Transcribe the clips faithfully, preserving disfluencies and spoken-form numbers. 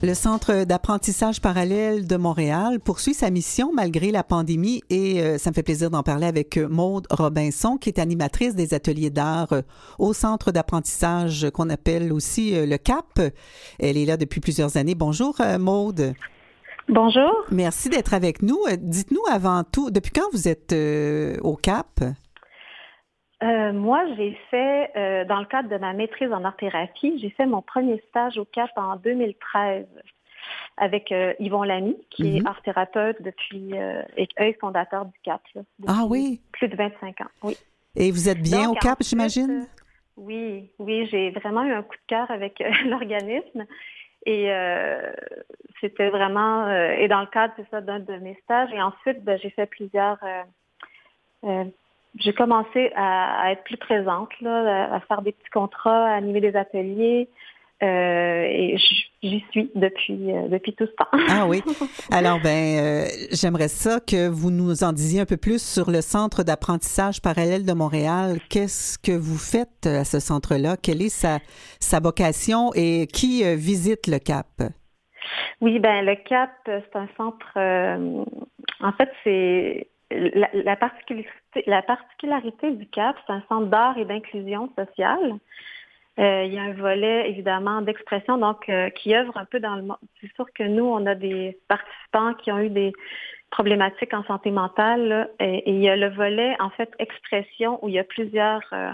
Le Centre d'apprentissage parallèle de Montréal poursuit sa mission malgré la pandémie et euh, ça me fait plaisir d'en parler avec Maude Robinson, qui est animatrice des ateliers d'art euh, au Centre d'apprentissage qu'on appelle aussi euh, le C A P. Elle est là depuis plusieurs années. Bonjour euh, Maude. Bonjour. Merci d'être avec nous. Euh, dites-nous avant tout, depuis quand vous êtes euh, au C A P? Euh, moi, j'ai fait, euh, dans le cadre de ma maîtrise en art-thérapie, j'ai fait mon premier stage au C A P en deux mille treize avec euh, Yvon Lamy, qui mm-hmm. est art-thérapeute depuis, euh, et fondateur du C A P, là, depuis ah oui? plus de vingt-cinq ans. Oui. Et vous êtes bien Donc, au C A P, j'imagine? Euh, oui, oui, j'ai vraiment eu un coup de cœur avec euh, l'organisme. Et euh, c'était vraiment, euh, et dans le cadre, c'est ça, d'un de mes stages. Et ensuite, ben, j'ai fait plusieurs... Euh, euh, J'ai commencé à, à être plus présente, là, à faire des petits contrats, à animer des ateliers. Euh, et j'y suis depuis, euh, depuis tout ce temps. Ah oui. Alors, ben, euh, j'aimerais ça que vous nous en disiez un peu plus sur le Centre d'apprentissage parallèle de Montréal. Qu'est-ce que vous faites à ce centre-là? Quelle est sa, sa vocation et qui euh, visite le C A P? Oui, ben le C A P, c'est un centre... Euh, en fait, c'est... La, la, particularité, la particularité du C A P, c'est un centre d'art et d'inclusion sociale. Euh, il y a un volet, évidemment, d'expression, donc euh, qui œuvre un peu dans le monde. C'est sûr que nous, on a des participants qui ont eu des problématiques en santé mentale, là, et, et il y a le volet, en fait, expression, où il y a plusieurs... Euh,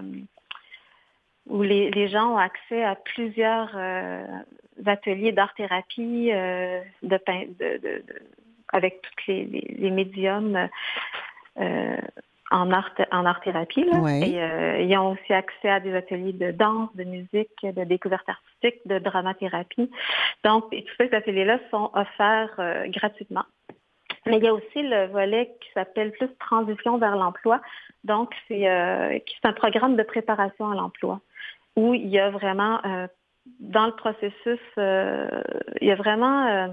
où les, les gens ont accès à plusieurs euh, ateliers d'art-thérapie, euh, de, de, de, de avec tous les, les, les médiums euh, en art en art-thérapie. Là. Ouais. Et euh, ils ont aussi accès à des ateliers de danse, de musique, de découverte artistique, de dramathérapie. Donc, et tous ces ateliers-là sont offerts euh, gratuitement. Mais il y a aussi le volet qui s'appelle plus Transition vers l'emploi. Donc, c'est, euh, c'est un programme de préparation à l'emploi où il y a vraiment, euh, dans le processus, euh, il y a vraiment... Euh,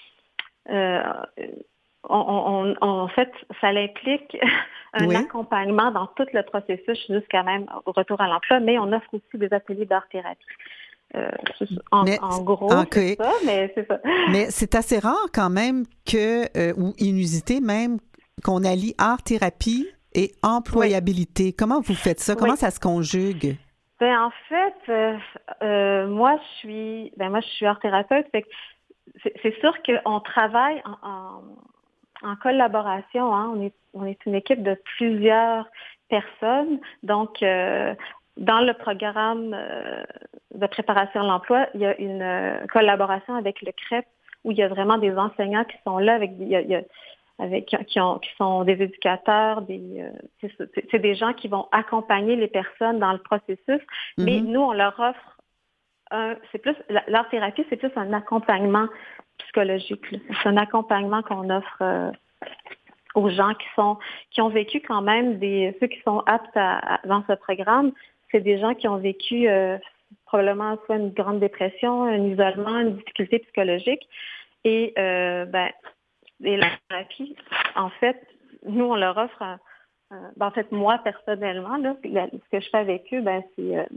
Euh, on, on, on, en fait, ça implique un oui. accompagnement dans tout le processus jusqu'à même au retour à l'emploi, mais on offre aussi des ateliers d'art-thérapie. Euh, en, mais, en gros, okay. c'est ça, mais c'est ça. Mais c'est assez rare quand même que, euh, ou inusité même, qu'on allie art-thérapie et employabilité. Oui. Comment vous faites ça? Comment oui. ça se conjugue? Ben, en fait, euh, euh, moi, je suis, ben, moi, je suis art-thérapeute, fait que C'est, c'est sûr qu'on travaille en, en, en collaboration. Hein. On est, on est une équipe de plusieurs personnes. Donc, euh, dans le programme euh, de préparation à l'emploi, il y a une euh, collaboration avec le C R E P où il y a vraiment des enseignants qui sont là, avec, il y a, il y a, avec qui, ont, qui sont des éducateurs, des, euh, c'est, c'est des gens qui vont accompagner les personnes dans le processus. Mm-hmm. Mais nous, on leur offre Un, c'est plus l'art-thérapie, c'est plus un accompagnement psychologique. Là. C'est un accompagnement qu'on offre euh, aux gens qui sont qui ont vécu quand même des ceux qui sont aptes à, à, dans ce programme, c'est des gens qui ont vécu euh, probablement soit une grande dépression, un isolement, une difficulté psychologique. Et euh, ben et l'art-thérapie, en fait, nous on leur offre un, un, ben, en fait moi personnellement là, ce que je fais avec eux, ben c'est euh,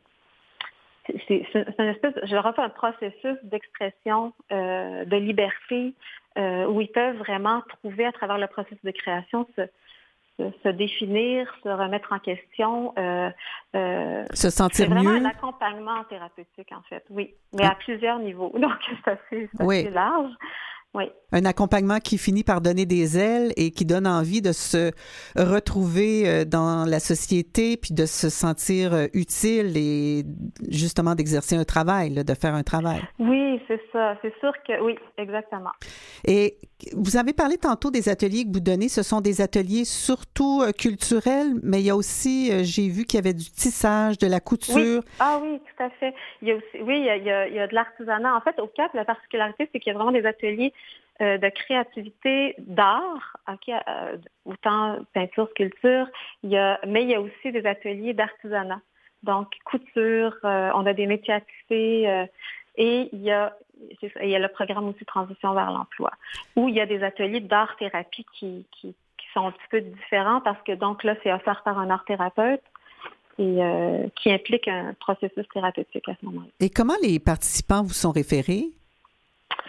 C'est, c'est, c'est une espèce, je leur offre un processus d'expression, euh, de liberté, euh, où ils peuvent vraiment trouver à travers le processus de création se, se, se définir, se remettre en question. Euh, euh, se sentir mieux. C'est vraiment mieux. un accompagnement thérapeutique, en fait, oui, mais ah. à plusieurs niveaux. Donc, c'est assez, c'est oui. assez large. Oui. Un accompagnement qui finit par donner des ailes et qui donne envie de se retrouver dans la société puis de se sentir utile et justement d'exercer un travail, là, de faire un travail. Oui, c'est ça. C'est sûr que oui, exactement. Et vous avez parlé tantôt des ateliers que vous donnez. Ce sont des ateliers surtout culturels, mais il y a aussi, j'ai vu qu'il y avait du tissage, de la couture. Oui. Ah oui, tout à fait. Il y a aussi, oui, il y a, il y a, il y a de l'artisanat. En fait, au C A P, la particularité, c'est qu'il y a vraiment des ateliers euh, de créativité d'art, okay, euh, autant peinture, sculpture, il y a, mais il y a aussi des ateliers d'artisanat. Donc, couture, euh, on a des métiers à tisser, euh, et il y a c'est ça, il y a le programme aussi Transition vers l'emploi, où il y a des ateliers d'art-thérapie qui, qui, qui sont un petit peu différents parce que donc là, c'est offert par un art-thérapeute et euh, qui implique un processus thérapeutique à ce moment-là. Et comment les participants vous sont référés?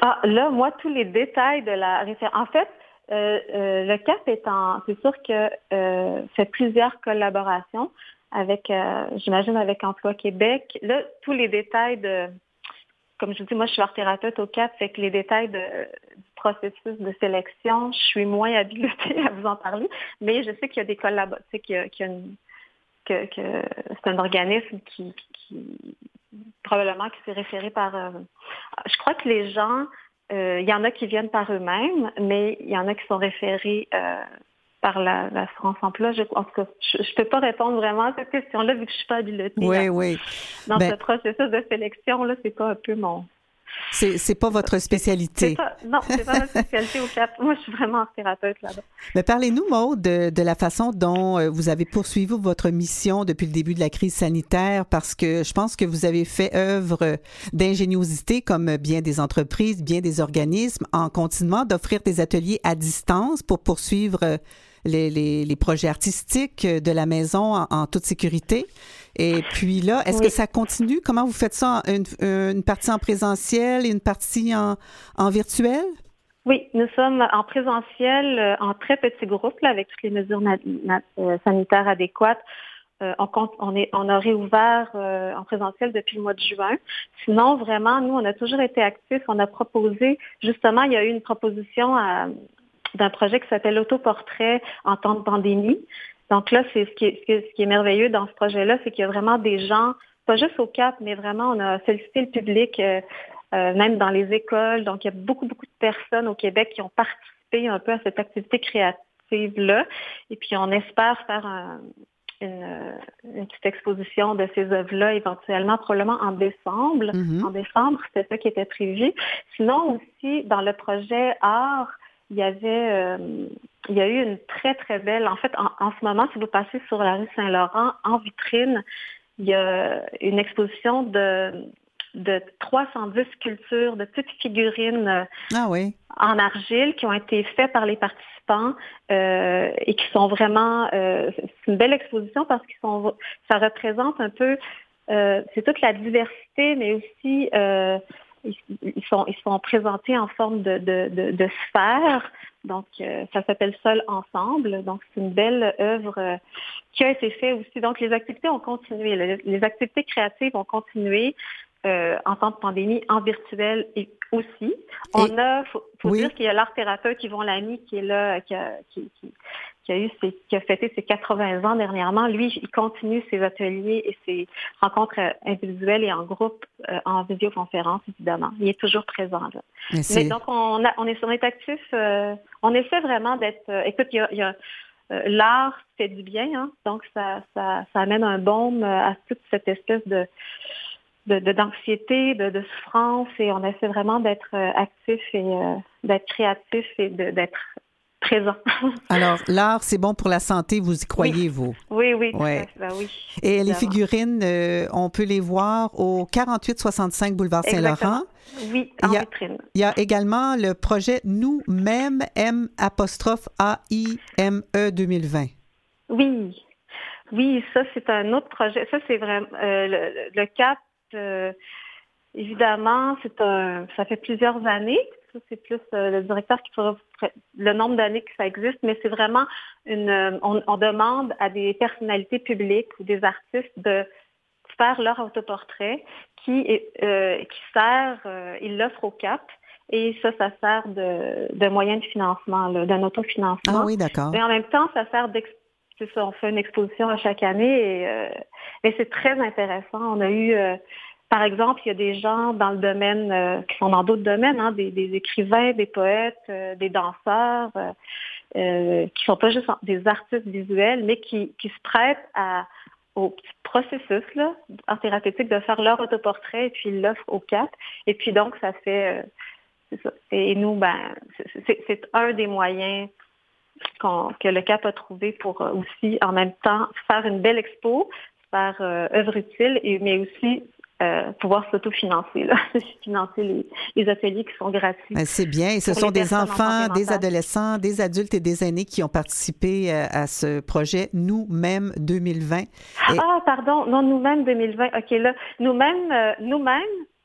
Ah, là, moi, tous les détails de la référence. En fait, euh, euh, le C A P est en. C'est sûr que euh, fait plusieurs collaborations avec, euh, j'imagine, avec Emploi Québec. Là, tous les détails de. Comme je vous dis, moi, je suis art thérapeute au C A P, fait que les détails de, du processus de sélection, je suis moins habilitée à vous en parler. Mais je sais qu'il y a des collaborations, qu'il y a, qu'il y a une, que, que c'est un organisme qui, qui probablement qui s'est référé par. Euh, je crois que les gens. Euh, il y en a qui viennent par eux-mêmes, mais il y en a qui sont référés euh, par la, l'assurance emploi. Je, en tout cas, je ne peux pas répondre vraiment à cette question-là vu que je ne suis pas habilitée. Oui, oui. Dans ben, ce processus de sélection, là, c'est pas un peu mon. C'est, c'est pas votre spécialité. C'est pas, non, c'est pas ma spécialité au C A P. Moi, je suis vraiment art thérapeute là-bas. Mais parlez-nous, Maude, de, de la façon dont euh, vous avez poursuivi votre mission depuis le début de la crise sanitaire, parce que je pense que vous avez fait œuvre d'ingéniosité, comme bien des entreprises, bien des organismes, en continuant d'offrir des ateliers à distance pour poursuivre les, les, les projets artistiques de la maison en, en toute sécurité. Et puis là, est-ce oui. que ça continue? Comment vous faites ça? Une, une partie en présentiel et une partie en, en virtuel? Oui, nous sommes en présentiel, en très petits groupes, là, avec toutes les mesures na- na- euh, sanitaires adéquates. Euh, on, compte, on, est, on a réouvert euh, en présentiel depuis le mois de juin. Sinon, vraiment, nous, on a toujours été actifs. On a proposé, justement, il y a eu une proposition à, d'un projet qui s'appelle Autoportrait en temps de pandémie. Donc là, c'est ce qui est, ce qui est merveilleux dans ce projet-là, c'est qu'il y a vraiment des gens, pas juste au C A P, mais vraiment, on a sollicité le public, euh, euh, même dans les écoles. Donc, il y a beaucoup, beaucoup de personnes au Québec qui ont participé un peu à cette activité créative-là. Et puis, on espère faire un, une, une petite exposition de ces œuvres-là, éventuellement, probablement en décembre. Mm-hmm. En décembre, c'était ça qui était prévu. Sinon, aussi, dans le projet art, il y avait, euh, il y a eu une très, très belle, en fait, en, en ce moment, si vous passez sur la rue Saint-Laurent, en vitrine, il y a une exposition de, de trois cent dix sculptures, de petites figurines ah oui. en argile qui ont été faites par les participants euh, et qui sont vraiment, euh, c'est une belle exposition parce qu'ils sont, ça représente un peu, euh, c'est toute la diversité, mais aussi, euh, Ils sont, ils sont présentés en forme de, de, de, de sphère. Donc, euh, ça s'appelle Sol Ensemble. Donc, c'est une belle œuvre euh, qui a été faite aussi. Donc, les activités ont continué. Les, les activités créatives ont continué euh, en temps de pandémie, en virtuel et aussi. On et, a, faut, faut oui. dire qu'il y a l'art thérapeute Yvon Lamy qui est là, qui a, qui, qui, qui a eu ses, qui a fêté ses quatre-vingts ans dernièrement. Lui, il continue ses ateliers et ses rencontres individuelles et en groupe, euh, en visioconférence, évidemment. Il est toujours présent, là. Mais, Mais donc, on, a, on est, on est actif, euh, on essaie vraiment d'être, euh, écoute, il y a, il y a euh, l'art fait du bien, hein, donc ça, ça, ça amène un baume à toute cette espèce de, de, de d'anxiété, de, de souffrance, et on essaie vraiment d'être euh, actif et euh, d'être créatif et de, d'être présent. Alors, l'art, c'est bon pour la santé, vous y croyez, oui. vous? Oui, oui, ouais. ben oui. Et évidemment. Les figurines, euh, on peut les voir au quarante-huit soixante-cinq boulevard Saint-Laurent. Oui, en il y a, vitrine. Il y a également le projet Nous-mêmes, M apostrophe A I M E deux mille vingt. Oui, oui, ça, c'est un autre projet. Ça, c'est vraiment euh, le, le C A P, euh, évidemment, c'est un, ça fait plusieurs années. Ça, c'est plus euh, le directeur qui fera le nombre d'années que ça existe, mais c'est vraiment une. Euh, on, on demande à des personnalités publiques ou des artistes de faire leur autoportrait qui, euh, qui sert, euh, ils l'offrent au C A P. Et ça, ça sert de, de moyen de financement, là, d'un autofinancement. Ah oui, d'accord. Mais en même temps, ça sert d'exposition. C'est ça, on fait une exposition à chaque année. Et, euh, mais c'est très intéressant. On a eu, euh, par exemple, il y a des gens dans le domaine, euh, qui sont dans d'autres domaines, hein, des, des écrivains, des poètes, euh, des danseurs, euh, euh, qui sont pas juste des artistes visuels, mais qui, qui se prêtent à, au petit processus là, en thérapeutique de faire leur autoportrait et puis ils l'offrent au C A P. Et puis donc, ça fait... Euh, c'est ça. Et nous, ben, c'est, c'est, c'est un des moyens qu'on, que le C A P a trouvé pour aussi, en même temps, faire une belle expo, faire euh, œuvre utile, et, mais aussi euh, pouvoir s'autofinancer, là, financer les, les ateliers qui sont gratuits. Ben, c'est bien. Et ce sont des enfants, des adolescents, des adultes et des aînés qui ont participé à, à ce projet Nous-mêmes deux mille vingt. Et... Ah, pardon, non, Nous-mêmes deux mille vingt. OK, là, Nous-mêmes, euh, nous-mêmes,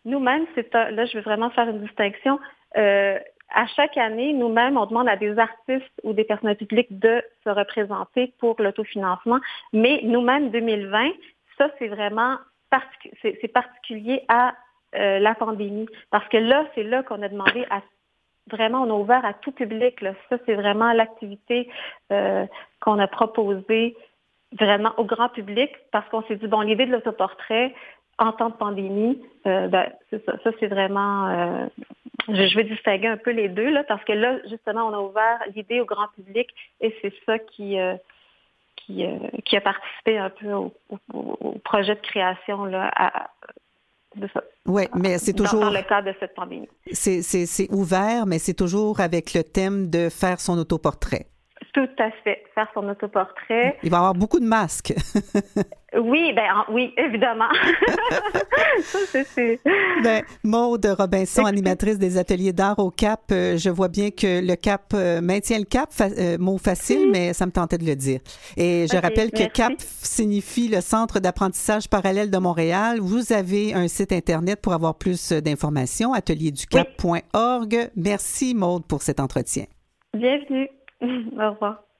nous-mêmes, c'est un, là, je veux vraiment faire une distinction. Euh, à chaque année, nous-mêmes, on demande à des artistes ou des personnes publiques de se représenter pour l'autofinancement. Mais nous-mêmes, deux mille vingt, ça, c'est vraiment particu- c'est, c'est particulier à euh, la pandémie. Parce que là, c'est là qu'on a demandé à vraiment, on a ouvert à tout public. Là. Ça, c'est vraiment l'activité euh, qu'on a proposée vraiment au grand public parce qu'on s'est dit, bon, l'idée de l'autoportrait en temps de pandémie, euh, ben, c'est ça. Ça, c'est vraiment... Euh, je, je vais distinguer un peu les deux, là, parce que là, justement, on a ouvert l'idée au grand public et c'est ça qui, euh, qui, euh, qui a participé un peu au, au, au projet de création, là, à, de ça. Oui, mais c'est toujours... Dans, dans le cadre de cette pandémie. C'est, c'est, c'est ouvert, mais c'est toujours avec le thème de faire son autoportrait. Tout à fait, faire son autoportrait. Il va y avoir beaucoup de masques. Oui, ben oui, évidemment. Ça, c'est, c'est... Ben, Maude Robinson, animatrice des ateliers d'art au Cap, euh, je vois bien que le Cap euh, maintient le cap, fa- euh, mot facile, oui. Mais ça me tentait de le dire. Et je okay, rappelle que merci. CAP signifie le Centre d'apprentissage parallèle de Montréal. Vous avez un site Internet pour avoir plus d'informations, atelier du cap point org. Oui. Merci Maude pour cet entretien. Bienvenue. Au revoir.